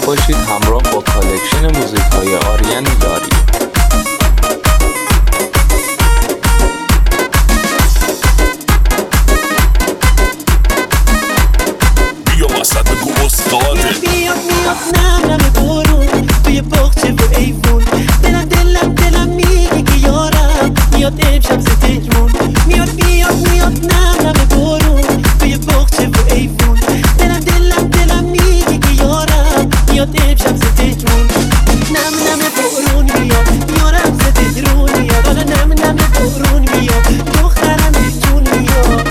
باشید همراه با کالکشن موزیک‌های آریان داری. میاد نم بارون توی باغچه و ایوون، دلم میگه که یارم میاد امشب ز تهرون. میاد نم بارون توی باغچه و ایوون، دلم میگه که یارم میاد امشب ز تهرون. نم بارون میاد یارم ز تهرون میاد، حالا نم بارون میاد دخترم جون میاد.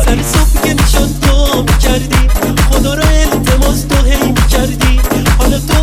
خدا رو التماس تو هی می‌کردی، حالا تو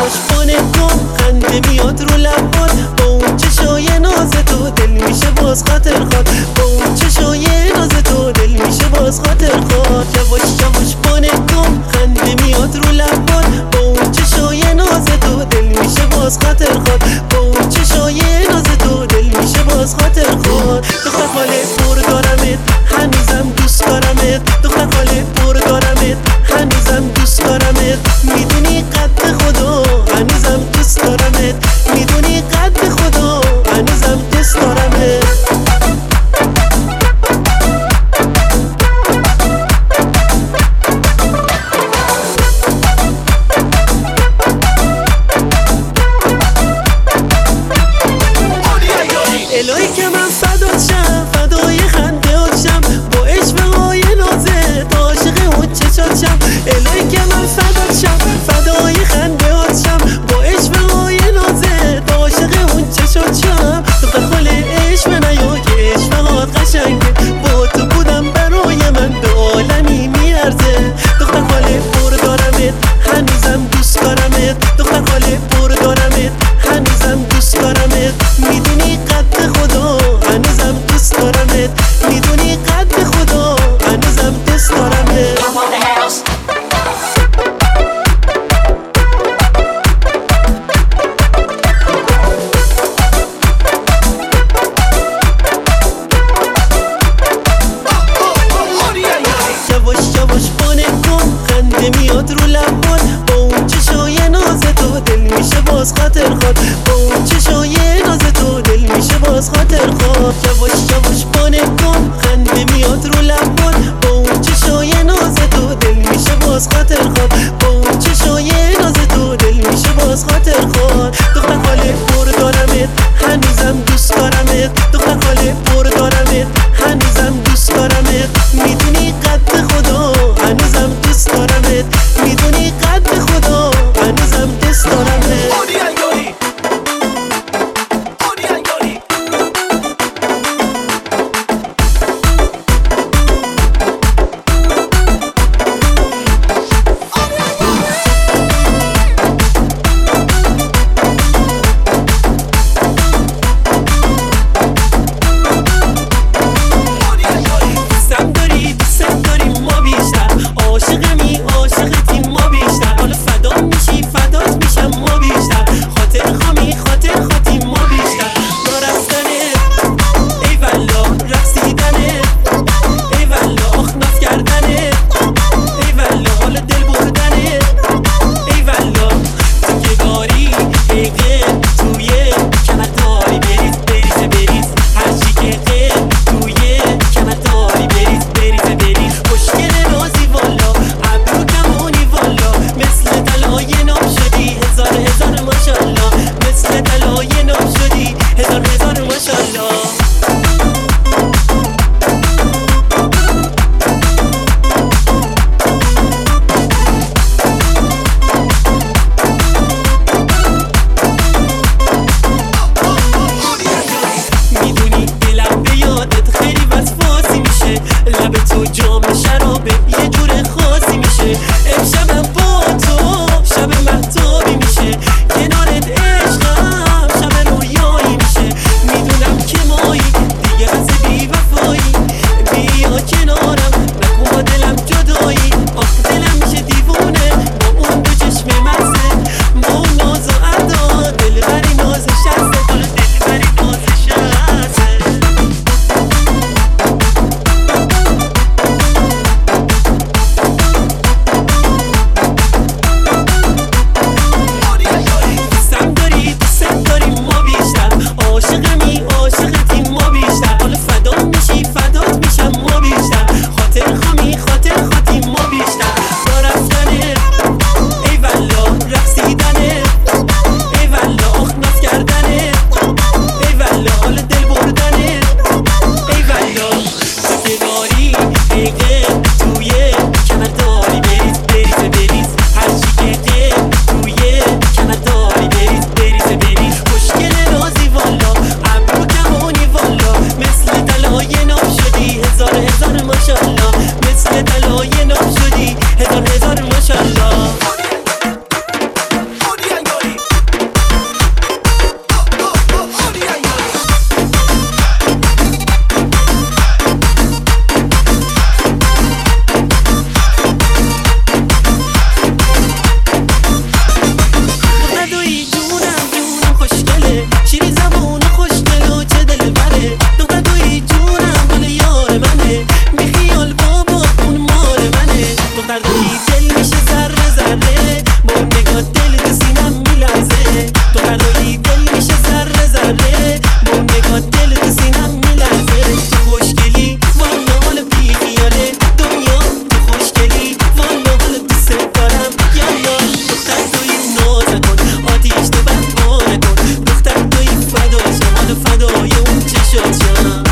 یواش بانه کن خنده میاد رو لبات، با اون چشای ناز تو دل میشه باز خاطر خواد، با اون چشای ناز تو دل میشه باز خاطر خواد. یواش یواش بانه کن خنده میاد رو لبات، با اون چشای ناز تو دل میشه باز خاطر خواد، با اون چشای ناز تو دل میشه باز خاطر خواد. دختر خاله پر دارمت هنوزم دوست دارمت، دختر خاله پر دارمت هنوزم دوست دارمت، میدونی قد خدا هنوزم دوست دارمت، میدونی قد خدا هنوزم دوست دارمت. الهی که من فدات شم، فدای خنده‌هات شم، با عشق‌های نازت عاشق اون چشات شم. الهی که من فدات شم، فدای خنده‌هات شم، با عشق‌های نازت عاشق اون چشات شم. دختر خاله عشق نیا که عشق‌هات قشنگه، با تو بودم برای من به عالمی میارزه. دختر خاله پر دارمت هنوزم دوست دارمت، دختر خاله پر دارمت هنوزم دوست دارمت، میدونی قد خدا هنوزم دوست دارمت، میدونی قد خدا هنوزم دوست دارمت. یواش یواش بانه کن خنده میاد رو لبات، با اون چشای ناز تو دل میشه باز خاطر خواد، با اون چشای ناز تو دل میشه باز خاطر خواد. یواش یواش بانه کن خنده میاد رو لبات، با اون چشای ناز تو دل میشه باز خاطر خواد، با اون چشای ناز تو دل میشه باز خاطر خواد. دختر خاله پر دارمت هنوزم دوست دارمت، دختر خاله پر دارمت هنوزم دوست دارمت، میدونی قد خدا هنوزم دوست دارمت، میدونی قد خدا هنوزم دوست دارمت. ذره با اون نگاه دل تو سینم میلرزه تو هر روی دل میشه ذره ذره با اون نگاه دل تو سینم میلرزه تو خوشگلی والا حال بی خیاله دنیا تو خوشگلی والا حال دوست دارم یالا دختر توی ناز کن آتیش تو برپا نکن دختر توی فداشم حالا فدای اون چشاشم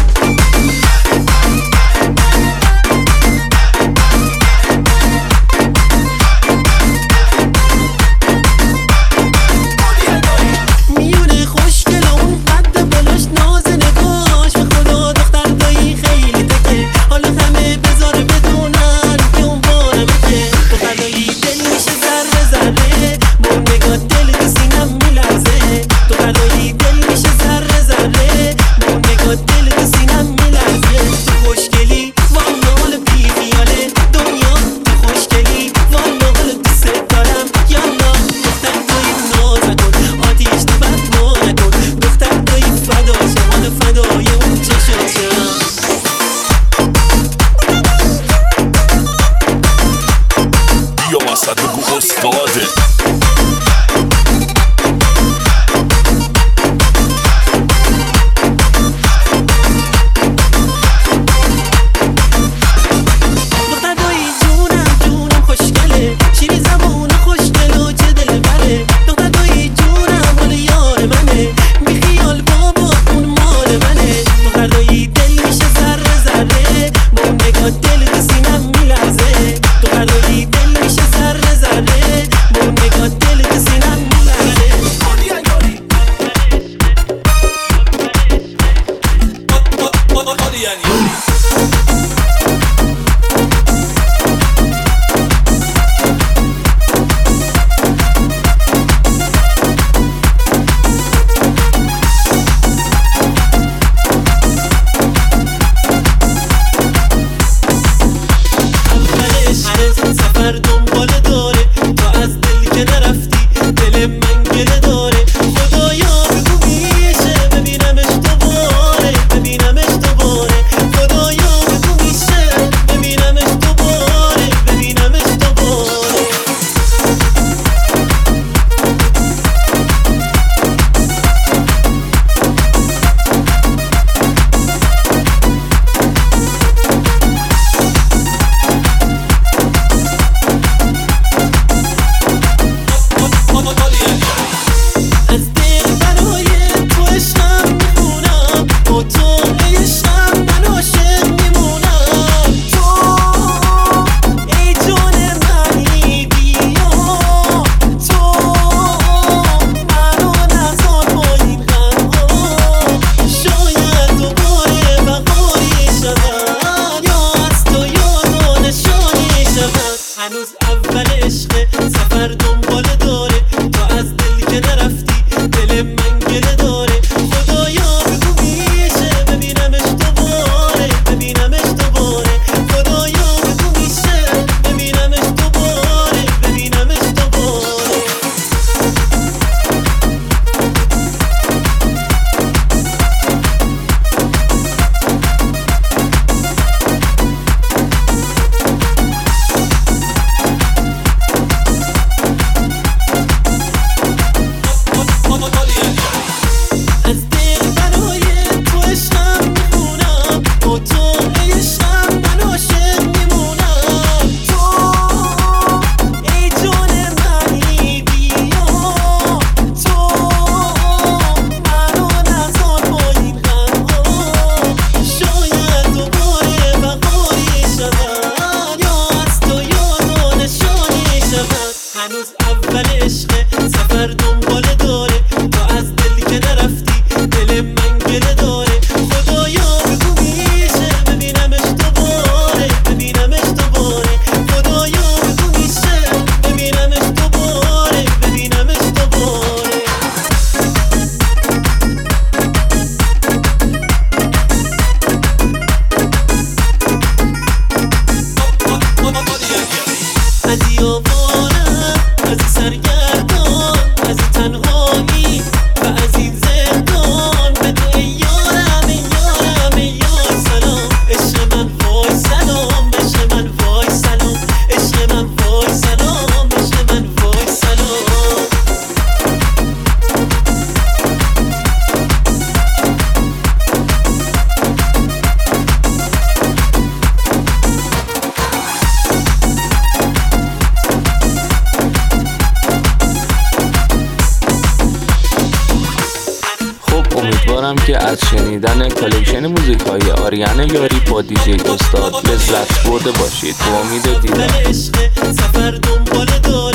که از شنیدن کالکشن موزیک های آریان یاری با دیجی استاد لذت برده باشید. با امید دیدار. سفر دنبال